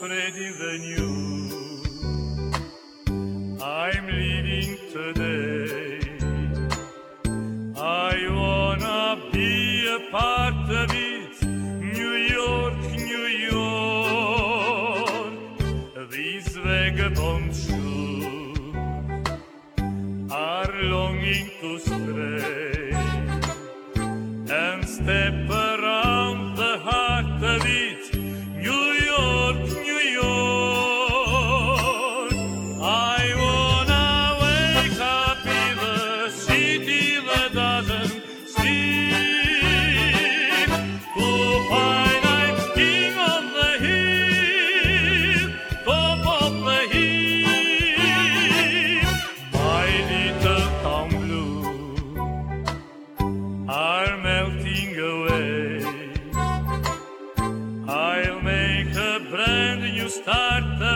spreading the news. I'm leaving today. I wanna be a part of it. New York, New York. These vagabond shoes are longing to stray and step around the heart of it. New York, New York. I wanna wake up in the city that doesn't sleep, to find I'm king on the hill, top of the hill. My little town blues are melting away. I'll make a brand new start